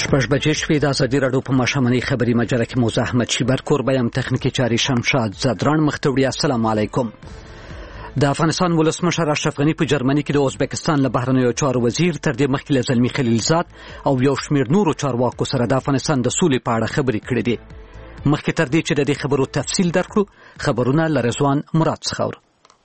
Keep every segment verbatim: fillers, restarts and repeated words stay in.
شپږ بجې شوې د ازادي راډیو په ماښامنۍ خبري مجله کې موضوع احمد شیبر کوربه یم، تخنیکي چارې شمشاد زدران مخ ته وړي. السلام علیکم. د افغانستان ولسمشر اشرف غني په جرمني کې د ازبکستان له بهرنیو چارو وزیر تر دې مخکې له زلمي خلیلزاد او یو شمېر نورو چارواکو سره د افغانستان د سولې په اړه خبرې کړې دي. مخکې تر دې چې د دې خبرو تفصیل درکړو، خبرونه له رضوان مراد څخه اورو.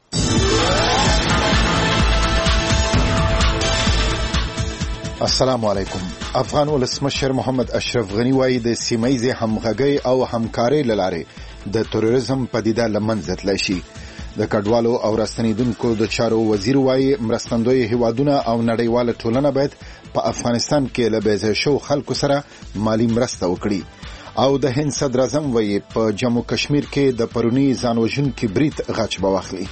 السلام علیکم. افغان ولسمشر محمد اشرف غني وايي د سیمایي همغږي او همکارۍ لاره د تروریزم پدیده لمنځه تللی شي. د کډوالو او راستنیدونکو د چارو وزیر وايي مرستندوی هیوادونه او نړیواله ټولنه باید په افغانستان کې له بېځایه شو خلکو سره مالی مرسته وکړي. او د هند صدر اعظم وايي په جموں کشمیر کې د پرونی ځانوژونکي برید غچ به واخلي.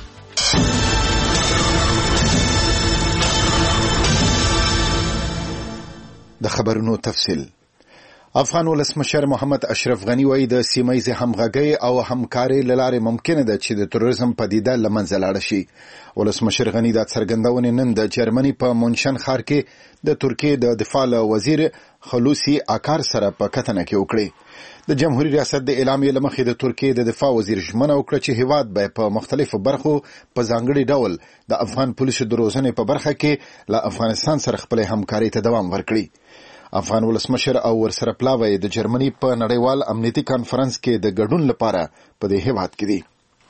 د خبرونو تفصیل. افغان ولسمشر محمد اشرف غني وايي د سیمایي همغږي او همکارۍ لاره ممکنه ده چې د تروریزم پدیده لمنځه لاړه شي. ولسمشر غني د څرګندونې نن د جرمني په مونشن ښار کې د ترکیې د دفاع وزیر خلوصي اکار سره په کتنه کې وکړي. د جمهوریت ریاست د اعلامیې لمخې د ترکیې د دفاع وزیر ژمنه وکړه چې هیواد به په مختلفو برخو په ځانګړي ډول د افغان پولیسو د روزنې په برخه کې له افغانستان سره خپل همکارۍ ته دوام ورکړي. افغان ولسمشر او ورسره پلاوی د جرمني په نړیوال امنیتي کانفرنس کې د ګډون لپاره په دې هیواد کې دي.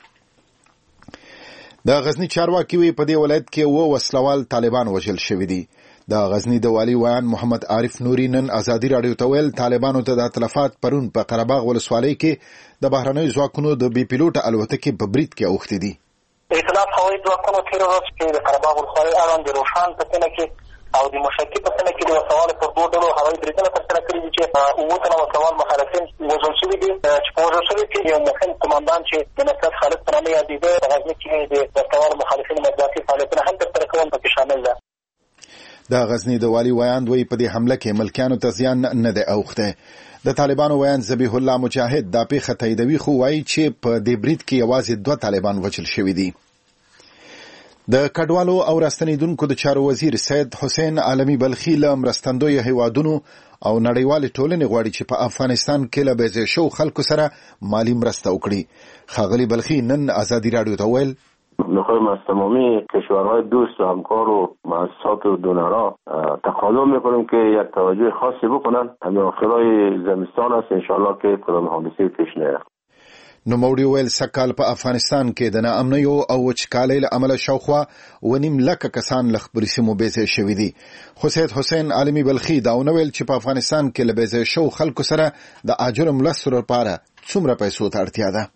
د غزنی چارواکي وی په دې ولایت کې و وسلوال طالبان وژل شوی دي. د غزنی د والی ویان محمد عارف نوري نن ازادي راډیو ته ویل طالبانو ته د تلفات پرون په قره باغ ولسوالۍ کې د بهرنیو ځواکونو د بي پیلوټ الوتکې په برید کې اوښتې دي. ائتلاف هوایي ځواکونو تېره ورځ کې د قره باغ ولسوالۍ اړوند د روښان په سیمه کې او د مشکي په سیمه کې د وسوال پر دوه ډلو هوایي بریدونه ترسره کړي دي چې اووه تنه وسوال مخالفین وژل شوي دي. چې په وژل شوي کې یو مهم قماندان چې د نصرت خالد په نامه یادېده په غزني کې د وسوال مخالفینو مطبوعاتي فعالیتونه هم ترسره کول پکې شامل ده. د غزنی د والی ویاند وی په دې حمله کې ملکیانو ته زیان نه دی اوښته. د طالبانو ویاند ذبیح الله مجاهد دا پیښه تاییدوي خو وایي چې په دې برید کې یوازې دوه طالبان وژل شوي دي. د کډوالو او راستنیدونکو د چارو وزیر سید حسین عالمی بلخی له مرستندوی هیوادونو او نړیوال ټولنې غواړي چې په افغانستان کې له بېځایه شو خلکو سره مالی مرسته وکړي. ښاغلي بلخی نن ازادي راډیو ته ویل میخوایم از تمامی کشورهای دوست و همکار و مؤسسات و دونرها تقاضا میکنیم که یک توجه خاصی بکنن. همین آخرای زمستان است انشاءالله که کدام حادثه پیش نیاد. نوموړي ویل سکهال په افغانستان کې د ناامنیو او وچکالۍ له امله شاوخوا ونیم لکه کسان له خپلو سیمو بېځایه شوي دي. خو سید حسین عالمي بلخي دا ونه ویل چې په افغانستان کې له بېځایه شوو خلکو سره د اجرو مرستو لپاره څومره پیسو ته اړتیا ده.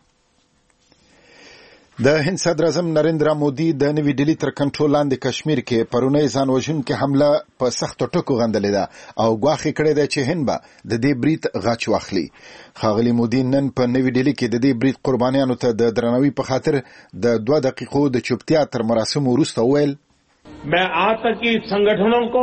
د هند صدر اعظم نریندرا مودي د نوې ډیلي تر کنټرول لاندې کشمیر کې پرونی ځانوژونکې حمله په سختو ټکو غندلې ده او ګواښ کړی دی چې هند به د دې برید غچ واخلي. ښاغلي مودي نن په نوې ډیلي کې د دې برید قربانیانو ته د درناوي په خاطر د دوه دقیقو د چوپتیا تر مراسمو وروسته وویل मैं आतंकी संगठनों को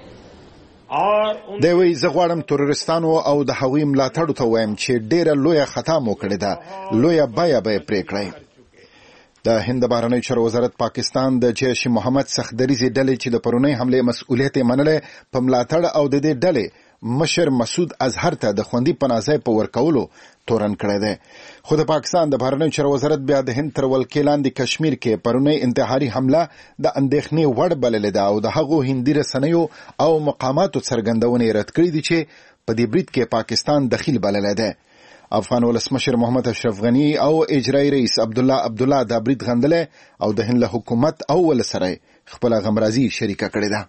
دی وی زه غواړم تروریستانو او د هغوی ملاتړو ته وایم چې ډیره لویه خطا مو کړې ده، لویه بیه به یې پرې کړئ. د هند بهرنیو چارو وزارت پاکستان د جیش محمد سختدریزې ډلې چې د پرونی حملې مسؤلیت یې منلی په ملاتړ او د دې ډلې مشر مسعود اظهر ته د خوندي پناه ځای په ورکولو تورن کړی دی. خو د پاکستان د بهرنیو چارو وزارت بیا د هند تر ولکې لاندې کشمیر کې پرونی انتحاري حمله د اندېښنې وړ بللې ده او د هغو هندي رسنیو او مقاماتو څرګندونې رد کړي دي چې په دې برید کې پاکستان دخیل بللی دی. افغان ولسمشر محمد اشرف غني او اجرایي رئیس عبدالله عبدالله دا برید غندلی او د هند له حکومت او ول سره خپله غمرازي شریکه کړې ده.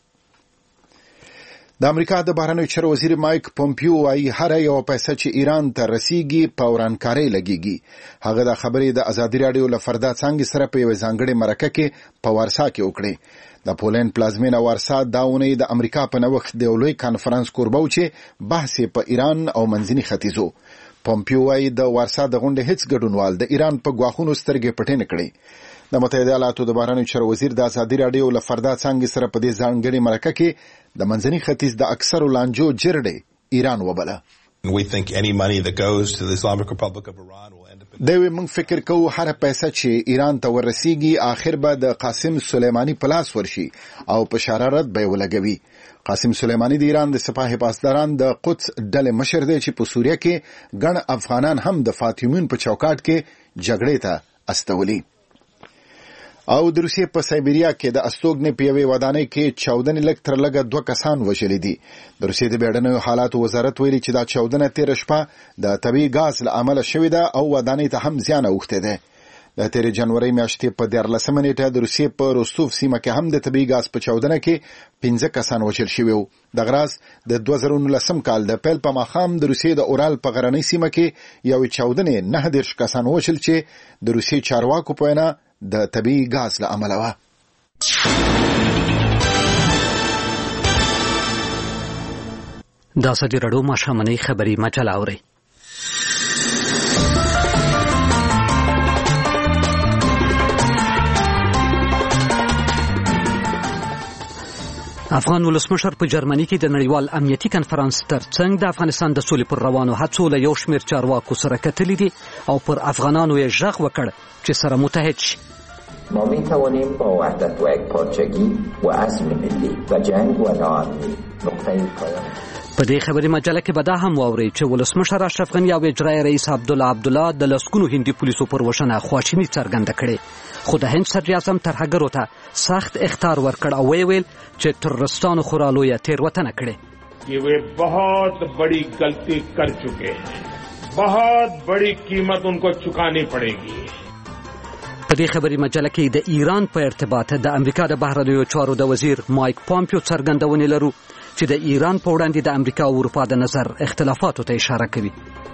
د امریکا د بهرنیو چارو وزیر مایک پومپیو وايي هر یو پیسه چې ایران ته رسیږي په ورانکارۍ لګیږي. هغه د خبرې د ازادي راډیو له فردا څانګې سره په یوه ځانګړې مرکه کې په وارسا کې وکړې. د پولند پلازمینه وارسا دا اونۍ د امریکا په نوښت د یو لوی کانفرنس کوربه و چې بحث په ایران او منځني ختیځو. پومپیو وايي د وارسا د غونډې هیڅ ګډونوال د ایران په ګواښونو سترګې پټې نه کړې. د متحده ایالاتو د بهرنیو چارو وزیر د ازادي راډیو له فردا څانګې سره په دې ځانګړې مرکه کې د منځني ختیځ د اکثرو لانجو جرړې ایران وبله. دوی موږ فکر کوو هر پیسې چې ایران ته ورسیږي آخر به د قاسم سلیمانی په لاس ورشي او په شرارت به ولګوي. قاسم سلیمانی د ایران د سپاه پاسداران د قدس ډلې مشر دی چې په سوریه کې ګڼ افغانان هم د فاطمیون په چوکاټ کې جګړې ته استولي. او د روسیې په سایبریا کې د استوګنې په یوې ودانۍ کې چاودنې لږ تر لږه دوه کسان وژلي دي. د روسیې د بیړنیو حالاتو وزارت ویلي چې دا چاودنه تېره شپه د طبیعي ګاز له امله شوې ده او ودانۍ ته هم زیان اوښتی دی. د تېرې جنورۍ میاشتې په دیارلسمه نیټه د روسیې په روستوف سیمه کې هم د طبیعي ګاز په چاودنه کې پنځه کسان وژل شوي وو. دغه راز د دوه زره نولسم کال د پیل په ماښام د روسیې د اورال په غرنۍ سیمه کې یوې چاودنې نهه دېرش کسان وژل چې د روسیې چارواکو په وینا د طبیعي ګاز له امله وه. دا ازادي راډیو ماښامنۍ خبري مجله اورئ. افغان ولسمشر په جرمني کې د نړیوال امنیتي کنفرانس ترڅنګ د افغانستان د سولې پر روانو هڅو له یو شمېر چارواکو سره کتلي دي او پر افغانانو یې غږ وکړ چې سره متحد شي. ما می توانیم با وحدت و یکپارچگی و عزم ملی و جنگ و ناامنی نقطه پایان. په دې خبري مجله کې به دا هم واورئ چې ولسمشر اشرف غني او اجرایي رئیس عبدالله عبدالله د لسګونو هندي پولیسو پر وژنه خواشیني څرګنده کړې، خو د هند صدر اعظم ترهګرو ته سخت اخطار ورکړ او ویې ویل چې ترورستانو خورا لویه تېروتنه کړې. कि वे बहुत बड़ी गलती कर चुके हैं, बहुत बड़ी कीमत उनको चुकानी पड़ेगी. په دې خبري مجله کې د ایران په ارتباط د امریکا د بهرنیو چارو د وزیر مایک پامپیو څرګندونې لرو چې د ایران په وړاندې د امریکا او اروپا د نظر اختلافاتو ته اشاره کوي.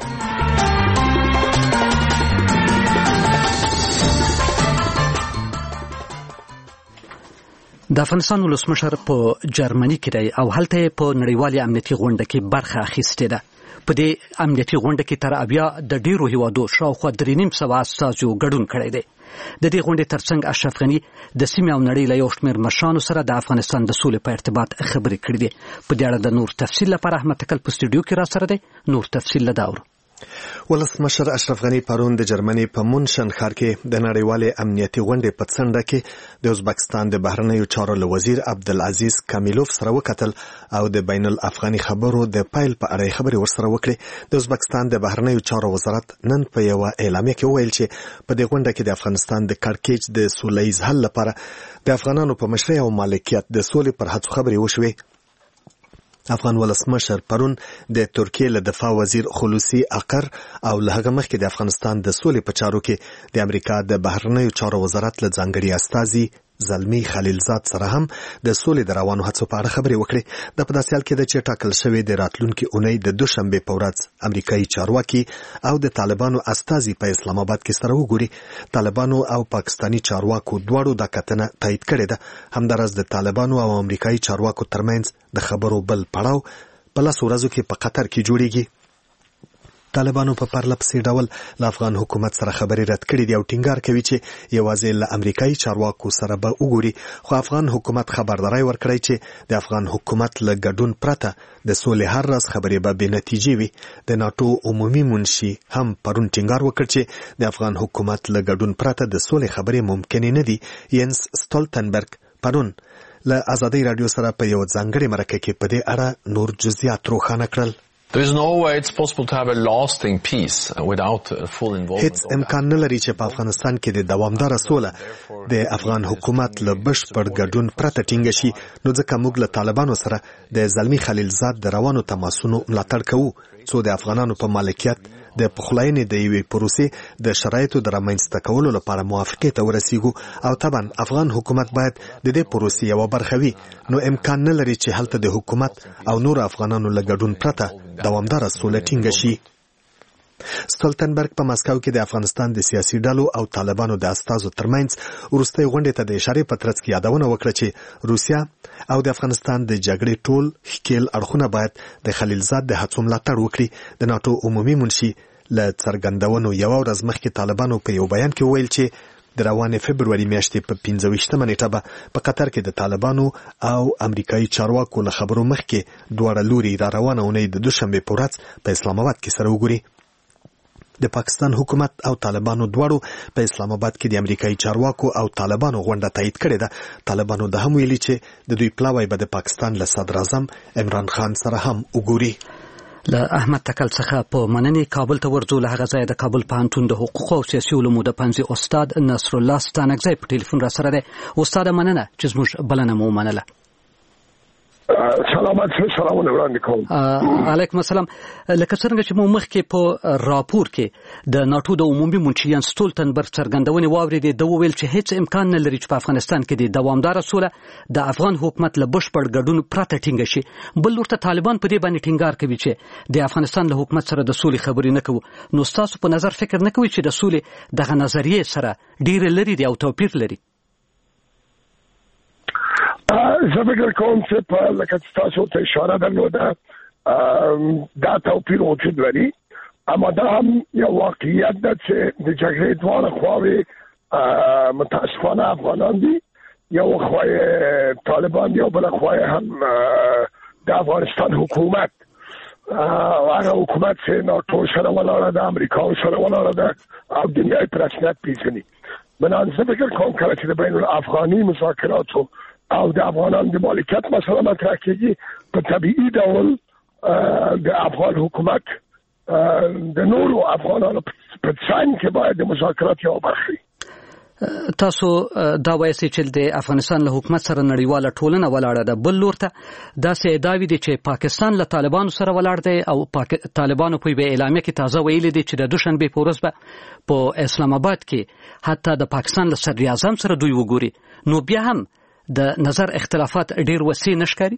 د افغانستان ولسمشر په جرمني کې دی او هلته په نړیوالې امنیتي غونډه کې برخه اخیستې ده. په دې امنیتي غونډه کې تر اویا د ډیرو هیوادو شاوخوا درې نیم سوه استازو ګډون کړی دی. د دې غونډې ترڅنګ اشرف غني د سیمې او نړۍ له یو شمېر مشرانو سره د افغانستان د سولې په ارتباط خبرې کړې دي. په دې اړه د نور تفصیل لپاره احمد تکل په استودیو کې را سره دی. نور تفصیل له داور ولسمشر اشرف غني پرون د جرمني په مونشن ښار کې د نړیوالې امنیتي غونډې په څنډه کې د ازبکستان د بهرنیو چارو له وزیر عبدالعزیز کامیلوف سره وکتل او د بین الافغاني خبرو د پایل په اړه خبرې ورسره وکړې. د ازبکستان د بهرنیو چارو وزارت نن په یو اعلامیه کې وویل چې په دې غونډه کې د افغانستان د کړکېچ د سولهییز حل لپاره د افغانانو په مشرۍ او مالکیت د سولې پر هڅو خبرې وشوې. افغان ولسمشر پرون د ترکیې له دفاع وزیر خلوصي اقر او له هغه مخکې د افغانستان د سولې په چارو کې د امریکا د بهرنیو چارو وزارت له ځانګړي استازي زلمی خلیلزاد سره هم د سولې د روانو هڅو په اړه خبرې وکړې. د په داسې حال کې ده چې ټاکل شوې د راتلونکي اونۍ د دوشنبې په ورځ امریکایي چارواکي او د طالبانو استازي په اسلام آباد کې سره وګوري. طالبانو او پاکستاني چارواکو دواړو دا کتنه تایید کړې ده. همداراز د طالبانو او امریکایي چارواکو ترمنځ د خبرو بل پړاو په لسو ورځو کې په قطر کې جوړیږي. طالبانو په پرله پسې ډول له افغان حکومت سره خبرې رد کړې دي او ټینګار کوي چې یوازې له امریکایي چارواکو سره به وګوري. خو افغان حکومت خبرداری ورکړی چې د افغان حکومت له ګډون پرته د سولې هر راز خبرې به بې نتیجې وي. د ناټو عمومي منشي هم پرون ټینګار وکړ چې د افغان حکومت له ګډون پرته د سولې خبرې ممکنې نه دي. ینس سټولتنبرګ پرون له ازادۍ راډیو سره په یو ځانګړي مرکه کې په دې اړه نور جزئیات روښانه کړل. There is no way it's possible to have a lasting peace without full involvement. هیڅ امکان نه لري چې په افغانستان کې د دوامدار سوله د افغان حکومت له بشپړ ګډون پرته ټینګه شي. نو ځکه موږ له طالبانو سره د زلمی خلیلزاد د روانو تماسونو ملاتړ کوو څو د افغانانو په مالکیت د پخلاینې د یوې پروسې د شرایطو د رامنځته کولو لپاره موافقې ته ورسیږو او طبعا افغان حکومت باید د دې پروسې یوه برخه وي. نو امکان نه لري چې هلته د حکومت او نور افغانانو له ګډون پرته دوامداره سوله ټینګه شي. سټولتنبرګ په مسکو کې د افغانستان د سیاسي ډلو او طالبانو د استازو ترمنځ وروستۍ غونډې ته د اشارې په ترڅ کې یادونه وکړه چې روسیا او د افغانستان د جګړې ټول ښکیل اړخونه باید د خلیلزاد د هڅو ملاتړ وکړي. د ناټو عمومي منشي له څرګندونو یوه ورځ مخکې طالبانو په یو بیان کې وویل چې د روانې فبروري میاشتې په پنځه ویشتمه نیټه به په قطر کې د طالبانو او امریکایي چارواکو له خبرو مخکې دواړه لوري را روانه اونۍ د دوشنبې په ورځ په اسلام آباد کې سره وګوري. د پاکستان حکومت او طالبانو دواړو په اسلام آباد کې د امریکایي چارواکو او طالبانو غونډه تایید کړې ده. طالبانو د هم ویلي چې د دوی پلاوی به د پاکستان له صدر اعظم عمران خان سره هم وګوري. له احمد تکل څخه په مننې کابل ته ورځو. له هغه ځای د کابل پوهنتون د حقوق او سیاسي علومو د پنځه استاد نصر الله ستانکزی په ټلیفون را سره دی. استاد مننه چې زموږ بلنه مو منله. سلامات سلامونه وړاندې کوم. علیکم السلام. لکه څنګه چې مو مخکې په راپور کې د ناتو د عمومي منشي ستولتنبرګ څرګندونې واورېدې، د وویل چې هیڅ امکان نه لري چې په افغانستان کې د دوامدار سوله د افغان حکومت له بشپړ ګډون پرته ټینګه شي. بل ورته طالبان په دې باندې ټینګار کوي چې د افغانستان له حکومت سره د سولې خبرې نه کوي. نو تاسو په نظر فکر نه کوئ چې د سولې دغه نظریې سره ډېر لري دی او توپیر لري؟ زه فکر کوم چې په لکه تاسو ته اشاره درلوده دا توپیر وجود لري، اما دا هم یو واقعیت ده چې د جګړې دواړه خواوې متاسفانه افغانان دي. یو خوا طالبان دي او بله خوا هم د افغانستان حکومت، هغه حکومت چې ناتو سره ولاړه ده، امریکا سره ولاړه ده او دنیای په رسمیت پیژني. بنابراین زه فکر کوم کله چې د بین الافغاني مذاکراتو او د افغانان د مالکیت مسله مطرح کېږي، په طبیعي ډول د افغان حکومت د نورو افغانانو په څنګ کې باید د مذاکرات یو برخه. تاسو دا وایئ چې د افغانستان له حکومت سره نړیواله ټولنه ولاړه ده، بل لور ته داسې ادعاوې دي چې پاکستان له طالبانو سره ولاړ دی او طالبانو په یوه اعلامیه کې تازه ویلي دي چې د دوشنبې په ورځ به په اسلام آباد کې حتی د پاکستان له صدر اعظم سره دوی وګوري. نو بیا هم د نظر اختلافات ډیر وسیع نشکاري.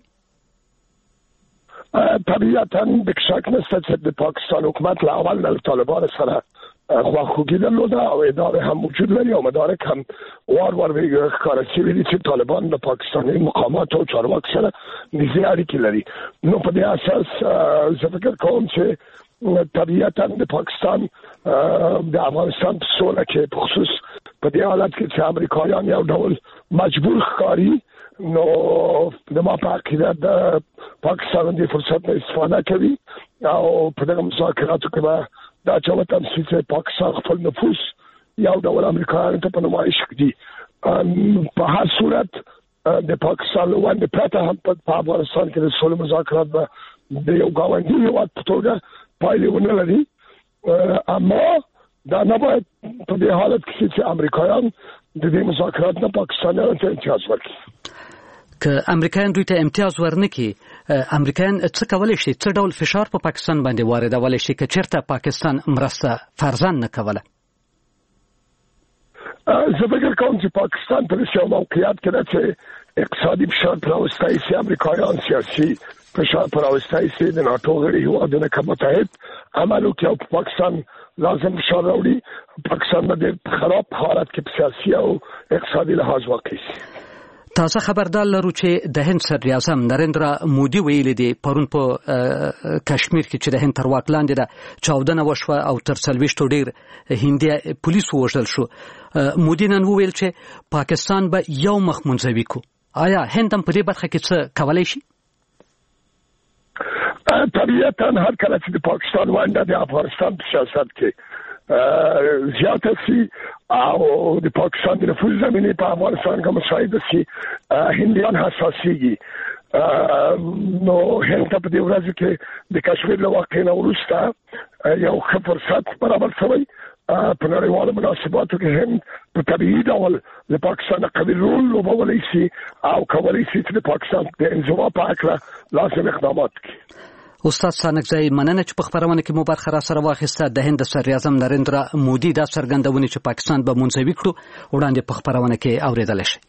طبیعتاً د شک نشته چې د پاکستان حکومت له اول نه طالبان سره خواخوږي درلوده او اداره هم وجود لري او مدارک هم وار وار ښکاره شوي دي چې طالبان د پاکستاني مقامات او چارواکو سره نږدې اړیکې لري. نو په دې اساس زه فکر کوم چې طبیعتاً د پاکستان د افغانستان په سوله کې په خصوص په دې حالت کې چې امریکایان یو ډول مجبور ښکاري، نو د ما په عقیده د پاکستان د فرصت نه استفاده کوي او په دغه مذاکراتو کې به دا چې تمثیل چې پاکستان خپل نفوذ یو ډول امریکایانو ته په نمایش کړي. په هر صورت د پاکستان له وړاندې پرته هم په افغانستان کې د سولې مذاکرات به د یو ګاونډي هېواد په توګه پایلې ونه لري، اما دا نه باید په دې حالت کې چې امریکایان د دې مذاکرات نه پاکستانیانو ته امتیاز ورکړي. که امریکایان دوی ته امتیاز ورنکړي، امریکایان څه کولی شي؟ څه ډول فشار په پاکستان باندې واردولی شي که چېرته پاکستان مرسته فرضاً نه کوله؟ زه فکر کوم چې پاکستان په داسې یو موقعیت کې ده چې اقتصادي فشار پر راوستی شي، امریکایان سیاسي فشار پر راوستی شي، د ناټو غړي هېوادونه که متحد عمل وکړي او په پاکستان لازم فشار راوړي، پاکستان به ډېر خراب حالت کې په سیاسي او اقتصادي لحاظ واقع شي. تازه خبردار لرو چې د هند صدر اعظم نریندرا مودي ویلي دی پرون په کشمیر کې چې د هند تر واک لاندې ده چاودنه وشوه او تر څلوېښتو ډېر هندي پولیس ووژل شو. مودي نن وویل چې پاکستان به یو مخ منځوي کو. آیا هند هم په دې برخه کې څه کولی شي؟ طبیعتاً هر کله چې د پاکستان ونډه د افغانستان په سیاست کې زیاته شي او د پاکستان د نفوذ زمینې په افغانستان کې مساعده شي، هندیان حساسیږي. نو هند ته په دې ورځ کې د کشمیر له واقعې نه وروسته یو ښه فرصت برابر شوی. په نړیوالو مناسباتو کې هند په طبیعي ډول د پاکستان قوي رول لوبولی شي او کولی شي چې د پاکستان د انزوا په هکله لازم اقدامات کړي. استاد ستانکزی مننه چې په خبرونه کې مو برخه را سره واخیسته. د هند صدر اعظم نریندرا مودي دا څرګندونې چې پاکستان به منځوي کړو وړاندې په خبرونه کې اورېدلی شي.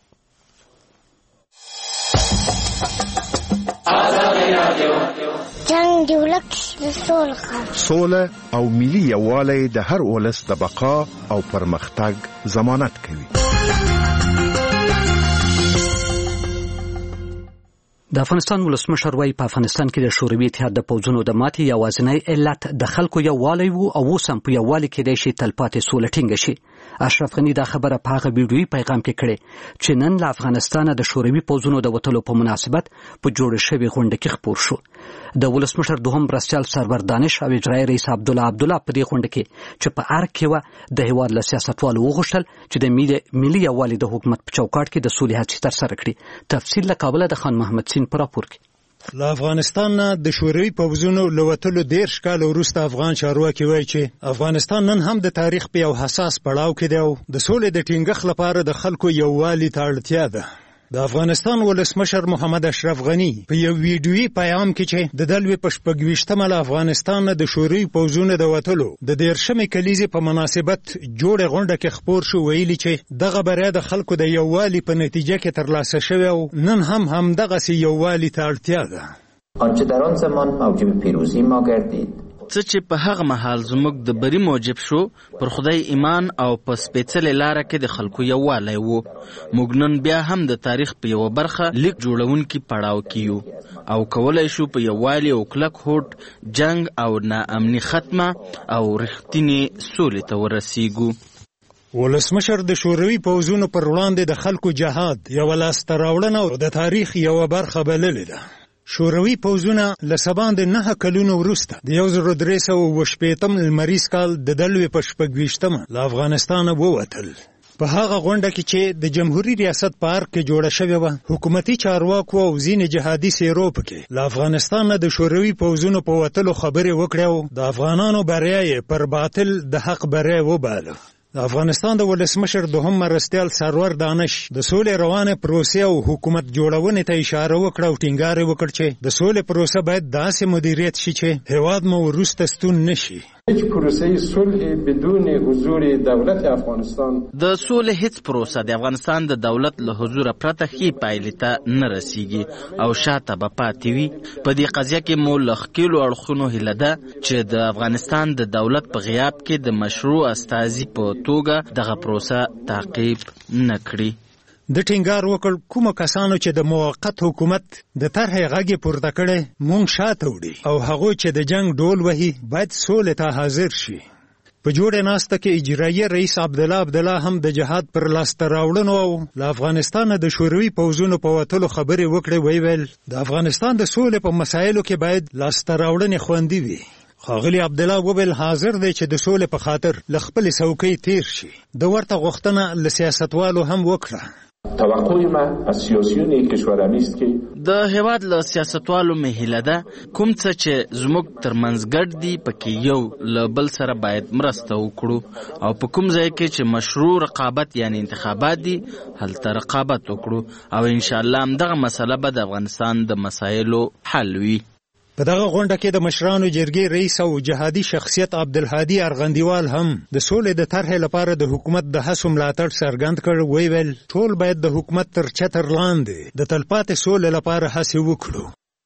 جنگ دی ولک د سولې سوله او ملي یووالی د هر ولس د بقا او پرمختګ ضمانت کوي. د افغانستان ولسمشر وايي په افغانستان کې د شوروي اتحاد د پوځونو د ماتې یوازینی علت د خلکو یووالی وو او اوس هم په یووالي کېدای شي تلپاتې سوله ټینګه شي. اشرف غني دا خبره په هغه ویډیویي پیغام کې کړې چې نن له افغانستانه د شوروي پوځونو د وتلو په مناسبت په جوړ شوي غونډه کې خپور شو. د ولسمشر دوهم مرستیال سرور دانش او اجرایي رئیس عبدالله عبدالله په دې غونډه کې چې په ارګ کې وه د هېواد له سیاستوالو وغوښتل چې د ملي یووالي د حکومت په چوکاټ کې د سولې هڅې ترسره کړي. تفصیل له کابله د خان محمد سین په راپور کې. له افغانستان نه د شوروي پوځونو له وتلو دېرش کاله وروسته افغان چارواکي وایي چې افغانستان نن هم د تاریخ په یو حساس پړاو کې دی او د سولې د ټینګښت لپاره د خلکو یووالي ته اړتیا ده. د افغانستان ولسمشر محمد اشرف غني په یو ویډیویي پیغام کې چې د دلوي په شپږویشتمه له افغانستان نه د شوروي پوځونو د وتلو د دېرشمې کلیزې په مناسبت جوړه غونډه کې خپور شو، ویلي چې دغه بریا د خلکو د یووالي په نتیجه کې ترلاسه شوی او نن هم همدغسې یووالي ته اړتیا ده. آنچه در آن زمان موجب پیروزی ما گردید څه چې په هغه مهال زموږ د بری موجب شو پر خدای ایمان او په سپېڅلې لاره کې د خلکو یووالی وو. موږ نن بیا هم د تاریخ په یوه برخه لیک جوړونکي پړاو کې یو او کولی شو په یووالي او کلک هوډ جنگ او ناامني ختمه او رښتینې سولې ته ورسیږو. ولسمشر د شوروي پوځونو پر وړاندې د خلکو جهاد یوه لاسته راوړنه او د تاریخ یوه برخه بللې ده. شوروي پوځونه له سبا د نهه کلونو وروسته د یو زر درې سوه اوه شپېتم لمریز کال د دلوي په شپږویشتمه له افغانستانه ووتل. په هغه غونډه کې چې د جمهوریت ریاست په ارګ کې جوړه شوې وه، حکومتي چارواکو او ځینې جهادي څېرو پکې له افغانستان نه د شوروي پوځونو په وتلو خبرې وکړې او د افغانانو بریا یې پر باطل د حق بریا وباله. د افغانستان د ولسمشر دوهم مرستیال سرور دانش د سولې روانه پروسې او حکومت جوړونې ته اشاره وکړه او ټینګار یې وکړ چې د سولې پروسه باید داسې مدیریت شي چې هېواد مو وروسته ستون نشي. هیچ پروسه صلح بدون حضور دولت افغانستان د سولې هیڅ پروسه د افغانستان د دولت له حضور پرته ښې پایلې ته نه رسیږي او شاته به پاتې وي. په دې قضیه کې مو له ښکېلو اړخونو هیله ده چې د افغانستان د دولت په غیاب کې د مشروع استازي په توګه دغه پروسه تعقیب نه کړي. د ټینګار وکړ کومه کسانو چې د موقت حکومت د طرحې غږ پورته کړی مونږ شاته وړي او هغوی چې د جنگ ډول وهي باید سولې ته حاضر شي. په جوړه ناسته کې اجرایي رئیس عبدالله عبدالله هم د جهاد پر لاسته راوړنو او له افغانستانه د شوروي پوځونو په وتلو خبرې وکړې. ویې ویل د افغانستان د سولې په مسایلو کې باید لاسته راوړنې خوندي وي. ښاغلي عبدالله وویل حاضر دی چې د سولې په خاطر له خپلې څوکۍ تیر شي. د ورته غوښتنه له سیاستوالو هم وکړه. توقع ما از سیاسیون کشور است که د هېواد له سیاستوالو مې هیله ده کوم څه چې زموږ ترمنځ ګډ دي پکې یو له بل سره باید مرسته وکړو او په کوم ځای کې چې مشروع رقابت یعنی انتخابات دي هلته رقابت وکړو او انشاءالله همدغه مسله به د افغانستان د مسایلو حل وي. په دغه غونډه کې د مشرانو جرګې رئیس او جهادي شخصیت عبدالهادي ارغندیوال هم د سولې د طرحې لپاره د حکومت د هڅو ملاتړ څرګند کړ. ویې ویل ټول باید د حکومت تر چتر لاندې د تلپاتې سولې لپاره هڅې وکړو.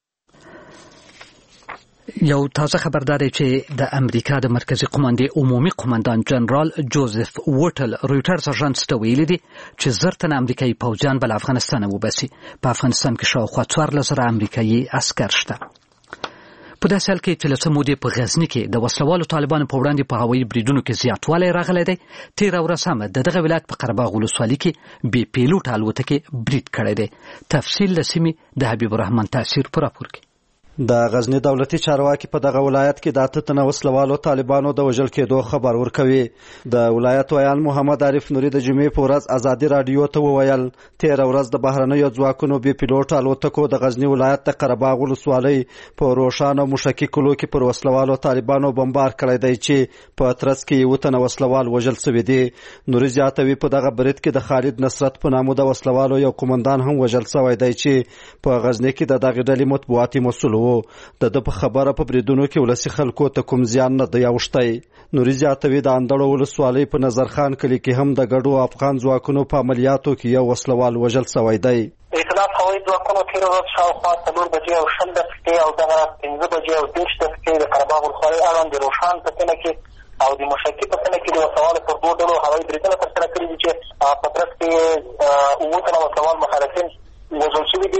یو تازه خبردار چې د امریکا د مرکزی قماندې عمومي قماندان جنرال جوزف وټل رویټرز اژانس ته ویلي دي چې زر تنه امریکایي پوځیان به له افغانستانه وباسي. په افغانستان کې شاوخوا څوارلس زره امریکایي عسکر شته. په داسې حال کې چې له څه مودې په غزني کې د وسلوالو طالبانو په وړاندې په هوایي بریدونو کې زیاتوالی راغلی دی. تېره ورځ هم د دغه ولایت په قرهباغ ولسوالي کې بې پیلوټه الوتکې برید کړی دی. تفصیل له سیمې د حبیب الرحمن تاثیر په راپور کې. د غزنی دولتي چارواکي په دغه ولایت کې د اته تنه وسلوالو طالبانو د وژل کېدو خبر ورکوي. د ولایت ویان محمد عارف نوري د جمعې په ورځ ازادي رادیو ته وویل تېره ورځ د بهرنیو ځواکونو بې پیلوټه الوتکو د غزنی ولایت د قرهباغ ولسوالۍ په روښانه موشکي کلو کې پر وسلوالو طالبانو بمبار کړی دی چې په ترڅ کې یو تنه وسلوال وژل شوي دي. نوري زیاتوي په دغه برید کې د خالد نصرت په نامه د وسلوالو یو قومندان هم وژل شوی دی چې په غزنی کې د دغې ډلې مطبوعاتي مسؤل و. د ده په خبره په بریدونو کې ولسي خلکو ته کوم زیان نه دی اوښتی. نوري زیاتوي د اندړو ولسوالۍ په نظرخان کلي کې هم د ګډو افغان ځواکونو په عملیاتو کې یو وسلوال وژل شوی دی. ائتلاف هوایي ځواکونو تېره ورځ شاوخوا څلور بجې او شل دقیقې او دغه پنځه بجې او دېرش دقیقې د قرهباغ ولسوالۍ اړوند د روښان په سیمه کې او د موشکي په سیمه کې د وسلوالو پر دوو ډلو هوایي بریدونه ترسره کړي دي چې په ترڅ کې اووه تنه وسلوال مخالفین وژل شوي دي.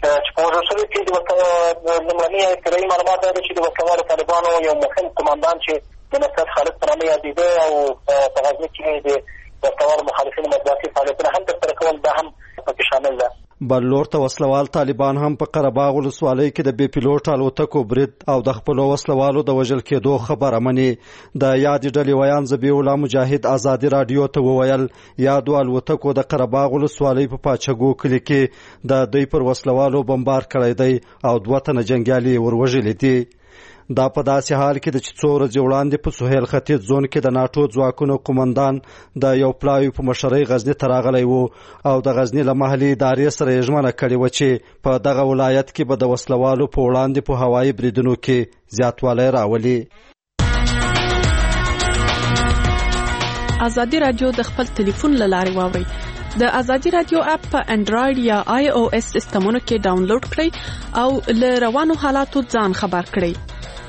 چې په وژل شوي کې د لومړني ابتدایي معلومات دا دی چې د وسلوالو طالبانو یو مهم قماندان چې د نصرت خالد په نامه یادېده او په غزني کې د وسلوالو مخالفینو مطبوعاتي فعالیتونه هم ترسره کول دا هم پکې شامل ده. بل لور ته وسلوال طالبان هم په قره باغ ولسوالۍ کې د بې پیلوټ الوتکو برید او د خپلو وسلوالو د وژل کېدو خبره مني. د یادې ډلې ویان ذبیح الله مجاهد ازادي راډیو ته وویل یادو الوتکو د قره باغ ولسوالۍ په پاچګو کلي کې د دوی پر وسلوالو بمبار کړی دی او دوه تنه جنګیالي وروژلي دي. دا په داسې حال کې د چې څو ورځې وړاندې په سهیل ختیځ زون کې د ناټو ځواکونو قومندان د یو پلاوي په مشرۍ غزني ته راغلی و او د غزني له محلي ادارې سره یې ژمنه کړې وه چې په دغه ولایت کې به د وسلوالو په وړاندې په هوایي بریدونو کې زیاتوالی راولي. ازادي راډیو د خپل ټلیفون له لارې واورئ. د ازادي راډیو اپ په انډرایډ یا آی او ایس سیسټمونو کې ډاونلوډ کړئ او له روانو حالاتو ځان خبر کړئ.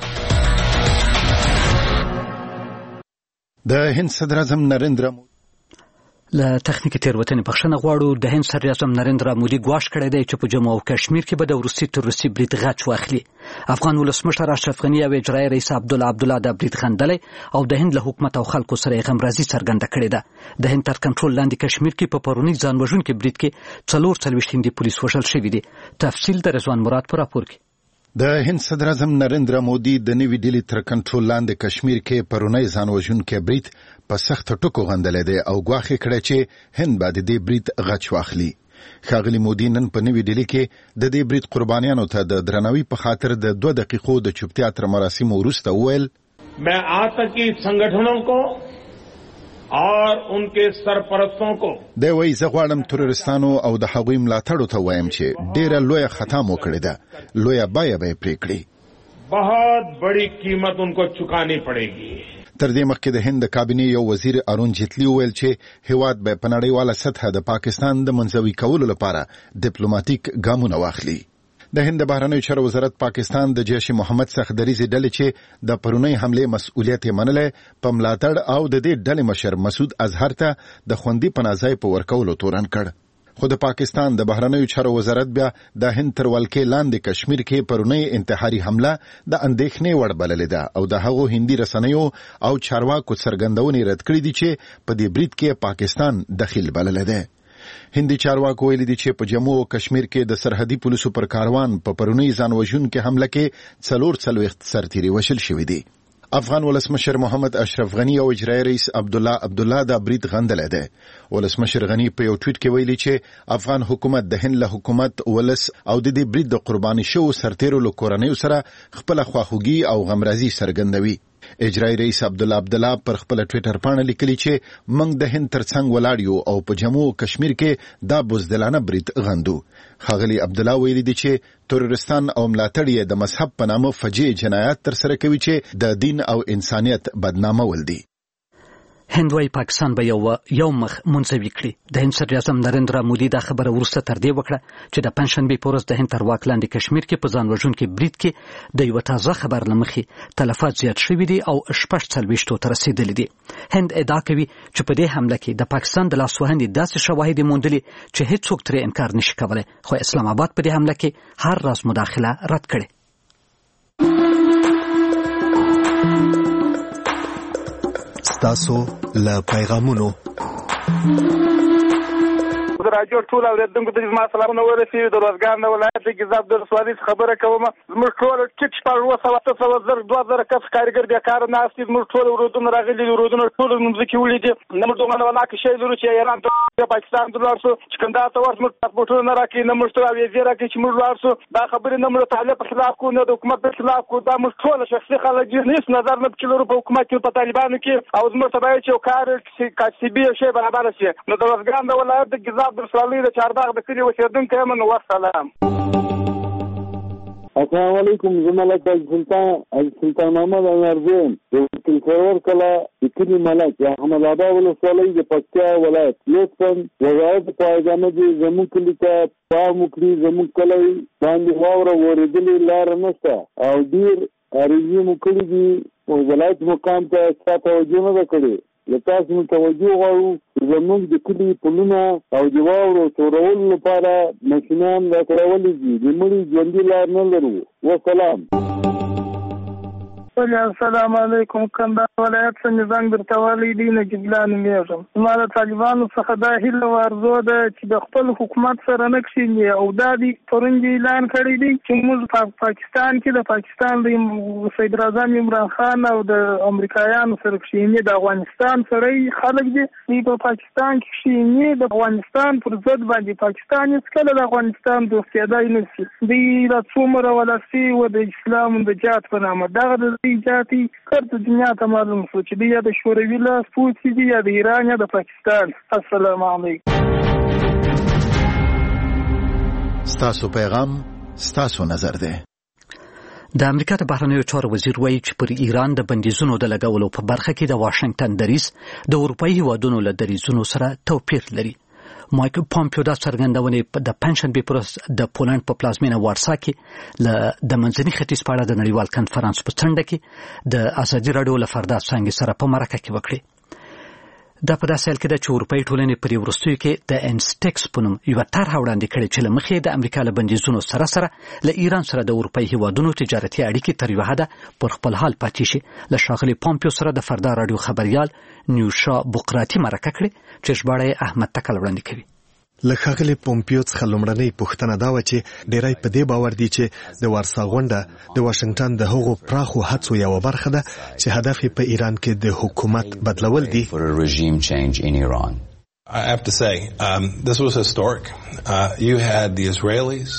د هند صدر اعظم نریندرا مودي له تخنیکی تیروتنې بخښنه غواړو. د هند صدر اعظم نریندرا مودي ګواښ کړی دی چې په جموں او کشمیر کې به د وروستي تر روسي برید غچ واخلي. افغان ولسمشر اشرف غني او اجرایي رئیس عبدالله عبدالله د برید خندلی او د هند له حکومت او خلکو سره یې غمرازي څرګنده کړې ده. د هند تر کنټرول لاندې کشمیر کې په پرونی ځان وژونکي برید کې څلور څلوېښت هندي پولیس وژل شوي دي. تفصیل د رضوان مراد په راپور کې. د هند صدر اعظم نریندرا مودي د نوي ډیلی تر کنټرول لاندې کشمیر کې پرونی ځان وژونکي برید په سخت ټکو غندلی دی او ګواښ کړی چې هند به د دې برید غچ واخلي. ښاغلي مودي نن په نوي ډیلی کې د دې برید قربانیانو ته د درناوي په خاطر د دوه دقیقو د چوپتیا تر مراسمو وروسته وویل मैं आतंकी संगठनों को और उनके सरपरस्तों को د وای زغړم ترورستانو او د هغوی ملاتړو ته وایم چې ډیره لوی خطا مو کړې ده. لوی بای به پریکړي बहुत बड़ी कीमत उनको चुकानी पड़ेगी. تر دې مخکې د هند کابینې یو وزیر ارون جیتلی وویل چې هیواد به په نړیواله سطحه د پاکستان د منځوي کولو لپاره ډیپلوماټیک ګامونه واخلي. د هند بهرنیو چارو وزارت پاکستان د جیش محمد څخه دریزې ډلې چې د پرونی حمله مسؤلیت یې منله په ملاتړ او د دې ډلې مشر مسعود اظهر ته د خوندي پناهځای په ورکولو تورن کړ. خو د پاکستان د بهرنیو چارو وزارت بیا د هند تر ولکې لاندې کشمیر کې پرونی انتحاري حمله د اندېښنې وړ بللې ده او د هغو هندي رسنیو او چارواکو څرګندونې رد کړې دي چې په دې برید کې پاکستان دخیل بللی ده. هندي چارواکو ویلي دي چې په جموں او کشمیر کې د سرحدي پولیسو پر کاروان په پرونی ځان وژونکي حمله کې څلور څلوېښت سرتیري وژل شوي دي. افغان ولسمشر محمد اشرف غني او اجرایي رئیس عبدالله عبدالله دا برید غندلی دی. ولسمشر غني په یو ټویټ کې ویلي چې افغان حکومت د هند له حکومت ولس او د دې برید د قرباني شوو سرتیرو له کورنیو سره خپله خواخوږي او غمرازي څرګندوي. اجرایي رئیس عبدالله عبدالله پر خپل ټویټر پاڼه لیکلي چې موږ د هند ترڅنګ ولاړ یو او په جموں او کشمیر کې دا بزدلانه برید غندو. ښاغلي عبدالله ویلي دي چې ترورستان او ملاتړ یې د مذهب په نامه فجیع جنایات ترسره کوي چې د دین او انسانیت بدنامول دي. هند وايي پاکستان به یو یو مخ منځوي کړي. د هند صدر اعظم نریندرا مودي دا خبره وروسته تر دې وکړه چې د پنځشنبې په ورځ د هند تر واک لاندې کشمیر کې په ځان وژونکي برید کې د یو تازه خبر له مخې تلفات زیات شوي دي او شپږ څلوېښتو ته رسیدلي دي. هند ادعا کوي چې په دې حمله کې د پاکستان د لاسوهنې داسې شواهد موندلي چې هیڅوک ترې انکار نشي کولی، خو اسلام آباد په دې حمله کې هر راز مداخله رد کړې. ستاسو له پیغامونو د راجو ټول اوریدونکو ته زما سلامونه ورسېږي. د روزګان د ولایت د ګیزاب د ولسوالۍ خبره کوم. زموږ ټول ټیټ شپږ اووه سوه اته سوه زر دوه زره کس کارګر بیکاره ناست دي. زموږ ټول ورودونه راغلي دي، ورودونه ټول مځکې وړي دي. نه موږ دومره ولاکه شی لرو چې ایران ته پاکستان ته لاړ شو چې کندهار ته ورسو موږ پاسپورټونه نه راکوي، نه موږ ته ویزې راکوي چې موږ لاړ شو. دا خبرې نه موږ طالب په خلاف کوو نه د حکومت په خلاف کوو. دا موږ ټول شخصي خلک دي، هېڅ نظر نه پکې لرو په حکومت کې په طالبانو کې. او زموږ ته باید چې یو کار کاسبي یو شی برابره شي. نو د روزګان د ولایت د ګیزاب د ولسوالۍ د چارباغ د کلي اوسېدونکی یم. نو والسلام. السلام علیکم. زه ملک سلطان سلطان محمد انارزیم د کلکرور کلا د کلي ملک د احمد آباد ولسوالۍ د پکتیا ولایت. لطفا وزارت پایګامه دې زموږ کلي ته پام وکړي. زموږ کلی باندې واوره ورېدلې لاره نشته او ډېر عریضې مو کړي دي. ولایت مقام ته چا توجه نه ده کړې. له تاسو مو توجه غواړو زموږ د کلي پلونه او د واورو تورولو لپاره ماشینان راکړولي دي د مړي ژوندي لار نه لرو. وسلام. السلام علیکم. کندهار ولایت څخه زنګ درته والی دی نجیب الله نومیږم. زما د طالبانو څخه دا هیله او ارزو ده چې د خپل حکومت سره نه کښېني او دا دي پرون اعلان کړی دی چې موږ په پاکستان کې د پاکستان د صدر اعظم عمران خان او د امریکایانو سره کښېني، د افغانستان سره خلک دي دوی په پاکستان کې کښېني، د افغانستان پر ضد باندې پاکستان هېڅکله د افغانستان دوستیادی نه شي. دوی را څومره ولسي و د اسلام د جهاد په نامه دغه جاتی کرد دنیا ته معلوم شو چې دی یا د شوروي لاس پوڅي دي یا د ایران یا د پاکستان. السلام علیکم. ستاسو پیغام ستاسو نظر دی. د امریکا د بهرنیو چارو وزیر وایي چې پر ایران د بندیزونو د لګولو په برخه کې د واشنگټن دریځ د اروپایي هیوادونو له دریځونو سره توپیر لري. مایک پامپیو دا څرګندونې د پنځشنبې پر ورځ د پولند په پلازمینه وارسا کې له د منځني ختیځ په اړه د نړیوال کنفرانس په څنډه کې د ازادي راډیو له فردا څانګې سره په مرکه کې وکړې. دا په داسې حال کې ده چې اروپایي ټولنې پر وروستیو کې د انسټیکس په نوم یوه طرحه وړاندې کړې چې له مخې د امریکا له بندیزونو سره سره له ایران سره د اروپایي هیوادونو تجارتي اړیکې تر یوه حده پر خپل حال پاتې شي. له ښاغلي پامپیو سره د فردا راډیو خبریال نیوشا بقراطي مرکه کړې چې ژباړه یې احمد تکل وړاندې کوي. له ښاغلي پومپیو څخه لومړنۍ پوښتنه دا وه چې ډیری په دې باور دي چې د وارسا غونډه د واشنګټن د هغو پراخو هڅو یوه برخه ده چې هدف یې په ایران کې د حکومت بدلول دي. I have to say, um, this was historic. Uh, you had the Israelis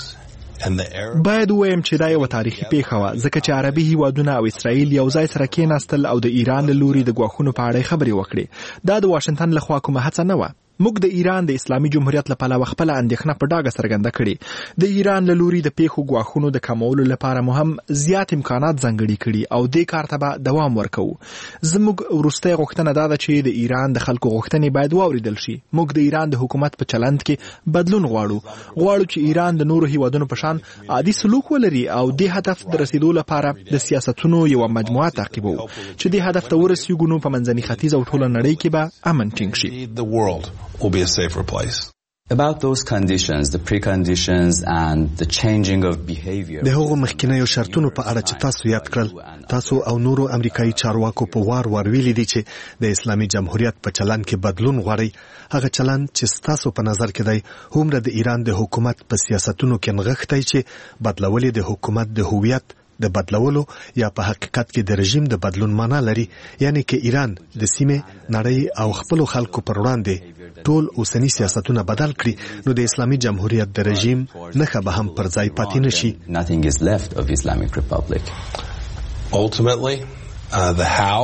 باید ووایم چې دا یوه تاریخي پیښه وه ځکه چې عربي هیوادونه او اسرائیل یو ځای سره کېناستل او د ایران له لوري د ګواښونو په اړه خبرې وکړې. دا د واشنګټن لخوا کومه هڅه نه وه. موږ د ایران د اسلامي جمهوریت له پلوه خپله اندېښنه په ډاګه څرګنده کړې. د ایران له لوري د پیښو ګواښونو د کمولو لپاره مو هم زیات امکانات ځانګړي کړي او دې کار ته به دوام ورکوو. زموږ وروستۍ غوښتنه دا ده چې د ایران د خلکو غوښتنې باید واورېدل شي. موږ د ایران د حکومت په چلند کې بدلون غواړو. غواړو چې ایران د نورو هیوادونو په شان عادي سلوک ولري او دې هدف د رسیدو لپاره د سیاستونو یوه مجموعه تعقیبو چې دې هدف ته ورسیږو نو په منځني ختیځ او ټوله نړۍ کې به امن ټینګ شي. will be a safer place. About those conditions, the preconditions and the changing of behavior. د هغو مخکینیو شرطونو په اړه چې تاسو یاد کړل، تاسو او نورو امریکایي چارواکو په وار وار ویلي دي چې د اسلامي جمهوریت په چلند کې بدلون غواړي. هغه چلند چې ستاسو په نظر کې دی هومره د ایران د حکومت په سیاستونو کې نغښتی چې بدلول د حکومت د هویت د بدلولو یا په حقیقت کې د رژیم د بدلون معنا لري. یعنی کې ایران د سیمې نړۍ او خپلو خلکو پر وړاندې ټول اوسنی سیاستونه بدل کړي نو د اسلامي جمهوریت د رژیم نښه به هم پر ځای پاتې نشي. Nothing is left of Islamic Republic. Ultimately, uh, the how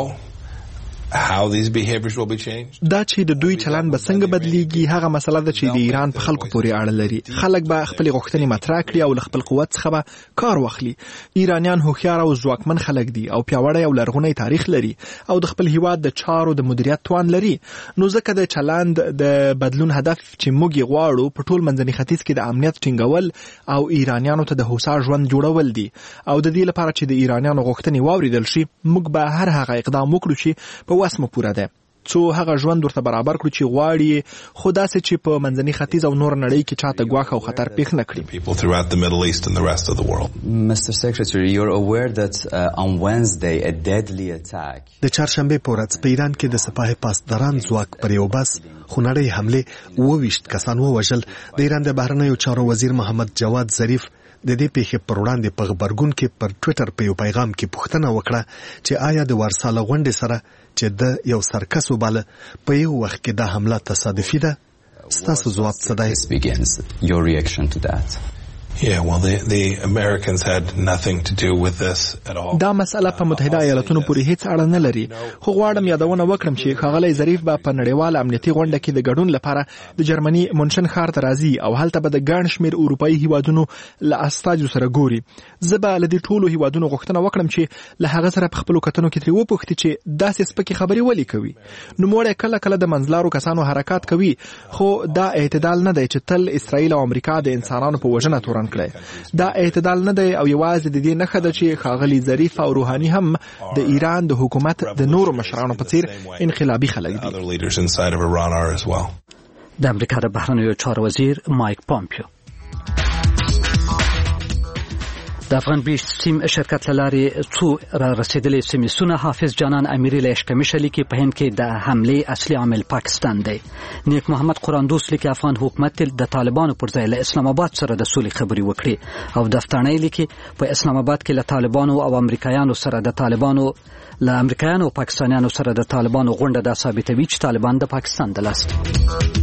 how these behaviors will be changed. دا چې د دوی چلند به څنګه بدلیږي هغه مسله ده چې د ایران په خلکو پورې اړه لري. خلک به خپل غوښتنې مطرح کړي او له خپل قوت څخه به کار واخلي. ایرانیان هوښیار او ځواکمن خلک دي او پیاوړی او لرغونی تاریخ لري او د خپل هیواد د چارو د مدیریت توان لري. نو ځکه د چلند د بدلون هدف چې موږ یې غواړو په ټول منځني ختیځ کې د امنیت ټینګول او ایرانیانو ته د هوسا ژوند جوړول دي. او د دې لپاره چې د ایرانیانو غوښتنې واورېدل شي موږ به هر هغه اقدام وکړو چې په وس مو پوره ده څو هغه ژوند ورته برابر کړو چې غواړي، خو داسې چې په منځني ختیځ او نور نړۍ کې چاته ګواښ او خطر پیښ نه کړي. People throughout the Middle East and the rest of the world. Mister Secretary, you're aware that uh, on Wednesday a deadly attack. د چهارشنبې په ورځ په ایران کې د سپاه پاسداران ځواک پر یو بس خونړۍ حملې اووه ویشت کسان ووژل. د ایران د بهرنیو چارو وزیر محمد جواد ظریف د دې پیښې پر وړاندې په غبرګون کې پر ټویټر په یو پیغام کې پوښتنه وکړه چې آیا د وارسا له غونډې سره چې د یو سرکس وباله په یو وخت کې دا حمله تصادفي ده؟ ستاسو ځواب څه دی؟ Your reaction to that? Yeah, well, the, the Americans had nothing to do with this at all. دا مسله په متحده ایالاتونو پورې هیڅ اړه نه لري. خو غواړم یادونه وکړم چې ښاغلی ظریف به په نړیواله امنیتي غونډه کې د ګډون لپاره د جرمني مونشن ښار ته راځي او هلته به د ګڼ شمېر اروپایي هیوادونو له استازو سره ګوري. زه به له دې ټولو هیوادونو غوښتنه وکړم چې له هغه سره په خپلو کتنو کې ترې وپوښتي چې داسې سپکې خبرې ولې کوي. نوموړی کله کله د منځلارو کسانو حرکات کوي، خو دا اعتدال نه دی چې تل اسرائیل او امریکا د انسانانو په وژنه تورن څرګند کړی. دا اعتدال نه دی او یوازې د دې نښه ده چې ښاغلي ظریف او روحاني هم د ایران د حکومت د نورو مشرانو په څیر انقلابي خلک دي. د امریکا د بهرنیو چارو وزیر مایک پامپیو د افغان بیش سیم شرکت لارې څو را رسیدلې سیمسونه حافظ جانان امیری له اشکمش لیکي په هند کې د حمله اصلي عامل پاکستان دی. نیک محمد قرآن دوست لیکي افغان حکومت د طالبانو پر ځای له اسلام آباد سره د سولې خبرې وکړي او دفترنۍ لیکي په اسلام آباد کې له طالبانو او امریکایانو سره د طالبانو له امریکایانو او پاکستانیانو سره د طالبانو غونډه د ثابتوي چې طالبان د پاکستان د لاس